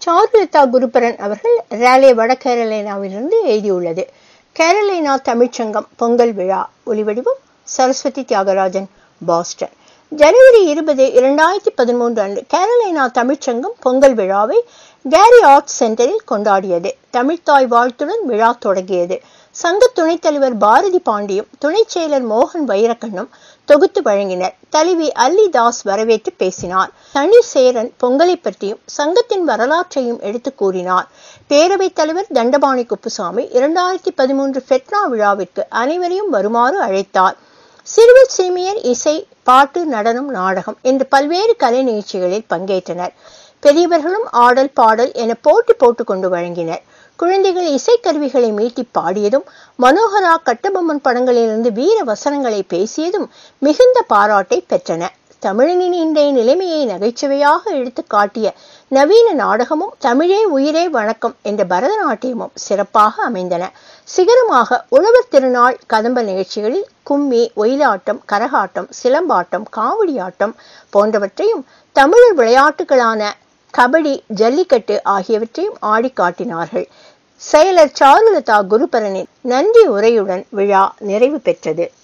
சாருலதா குருபரன் அவர்கள் ராலே வட கேரளைனாவிலிருந்து எழுதியுள்ளது. கேரளைனா தமிழ்ச்சங்கம் பொங்கல் விழா. ஒலிவடிவம் சரஸ்வதி தியாகராஜன், பாஸ்டன். ஜனவரி 20, 2013 அன்று கேரளைனா தமிழ்ச்சங்கம் பொங்கல் விழாவை கேரி ஆர்ட்ஸ் சென்டரில் கொண்டாடியது. தமிழ்த்தாய் வாழ்த்துடன் விழா தொடங்கியது. சங்க துணைத் தலைவர் பாரதி பாண்டியும் துணைச் செயலர் மோகன் வைரக்கண்ணும் தொகுத்து வழங்கினர். தலைவி அல்லி தாஸ் வரவேற்று பேசினார். தனி சேரன் பொங்கலை பற்றியும் சங்கத்தின் வரலாற்றையும் எடுத்து கூறினார். பேரவைத் தலைவர் தண்டபாணி குப்புசாமி 2013 ஃபெட்னா விழாவிற்கு அனைவரையும் வருமாறு அழைத்தார். சிறுவர் சிறுமியர் இசை, பாட்டு, நடனம், நாடகம் என்று பல்வேறு கலை நிகழ்ச்சிகளில் பங்கேற்றனர். பெரியவர்களும் ஆடல் பாடல் என போட்டி போட்டு கொண்டு வழங்கினர். குழந்தைகள் இசைக்கருவிகளை மீட்டி பாடியதும், மனோகரா கட்டபொம்மன் படங்களிலிருந்து வீர வசனங்களை பேசியதும் மிகுந்த பாராட்டை பெற்றன. தமிழனின் இன்றைய நிலைமையை நகைச்சுவையாக எடுத்து காட்டிய நவீன நாடகமும், தமிழே உயிரே வணக்கம் என்ற பரதநாட்டியமும் சிறப்பாக அமைந்தன. சிகரமாக உழவர் திருநாள் கதம்ப நிகழ்ச்சிகளில் கும்மி, ஒயிலாட்டம், கரகாட்டம், சிலம்பாட்டம், காவடியாட்டம் போன்றவற்றையும், தமிழர் விளையாட்டுகளான கபடி, ஜல்லிக்கட்டு ஆகியவற்றையும் ஆடி காட்டினார்கள். செயலர் சாருலதா குருபரனின் நன்றி உரையுடன் விழா நிறைவு பெற்றது.